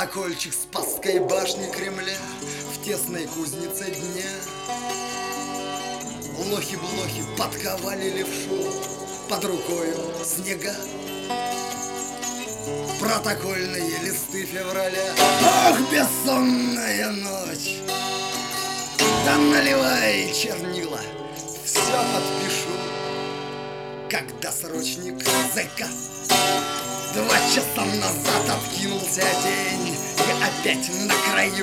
Колокольчик Спасской башни Кремля в тесной кузнице дня. Лохи-блохи подковали левшу, под рукою снега. Протокольные листы февраля. Ох, бессонная ночь! Да наливай чернила, все подпишу, когда срочник ЗК. 2 часа назад откинулся день, и опять на краю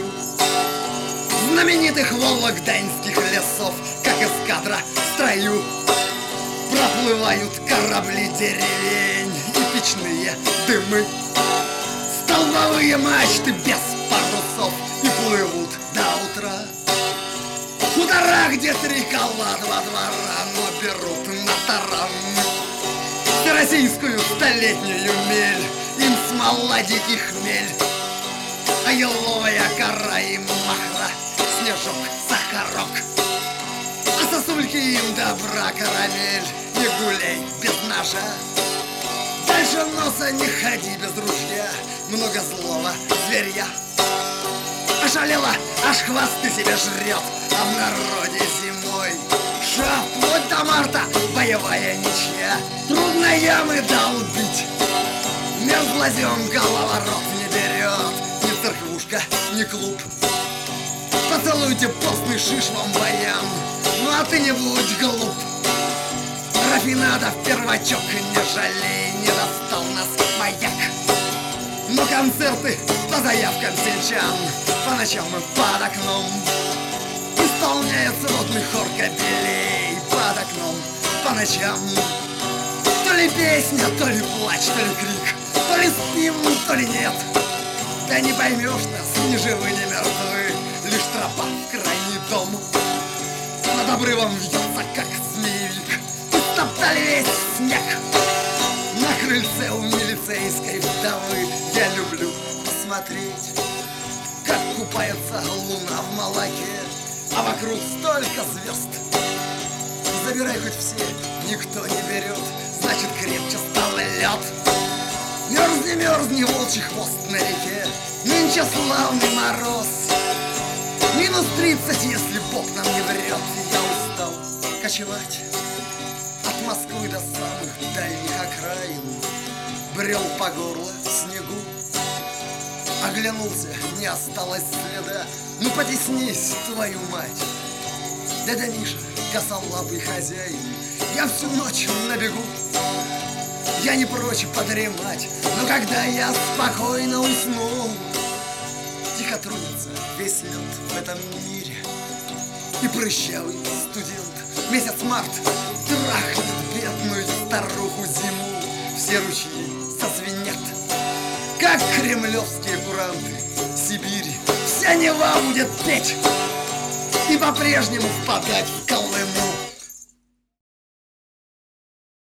знаменитых вологденских лесов, как эскадра в строю. Проплывают корабли деревень и печные дымы, столбовые мачты без парусов, и плывут до утра. Хутора, где 3 кола, 2 двора, но берут на таран всероссийскую столетнюю мель, им смола дикий хмель, а еловая кора им махра, снежок, сахарок, а сосульки им добра карамель. Не гуляй без ножа, дальше носа не ходи без ружья, много злого зверья. Ошалела, аж хвосты себе жрет, а в народе зимой ша вплоть до марта боевая ничья. Трудно ямы долбить, мерзлозем головорот не берет, ни церквушка, ни клуб. Поцелуйте постный шиш вам баян, ну а ты не будь глуп. Рафинадов первачок, не жалей, не достал нас маяк. Но концерты по заявкам сельчан, по ночам и под окном исполняется водный хор кобелей под окном по ночам. То ли песня, то ли плач, то ли крик, то ли спим, то ли нет. Да не поймешь нас, ни живы, ни мертвы, лишь тропа в крайний дом. Над обрывом вьется, как змеевик, стоптали весь снег. На крыльце у милицейской вдовы я люблю посмотреть, как купается луна в молоке, а вокруг столько звезд. Забирай хоть все, никто не берет, значит крепче стал лед. Мерзни, мерзни, волчий хвост на реке, нынче славный мороз. Минус 30, если Бог нам не врет. Я устал кочевать от Москвы до самых дальних окраин, брел по горло в снегу. Оглянулся, не осталось следа. Ну потеснись, твою мать! Дядя Миша, косолапый хозяин, я всю ночь на бегу. Я не прочь подремать, но когда я спокойно усну, тихо трудится весь лед в этом мире, и прыщавый студент месяц март трахнет бедную старуху зиму. Все ручьи созвенят, как кремлевские куранты. Сибирь вся Нева будет петь и по-прежнему впадать в Колыму.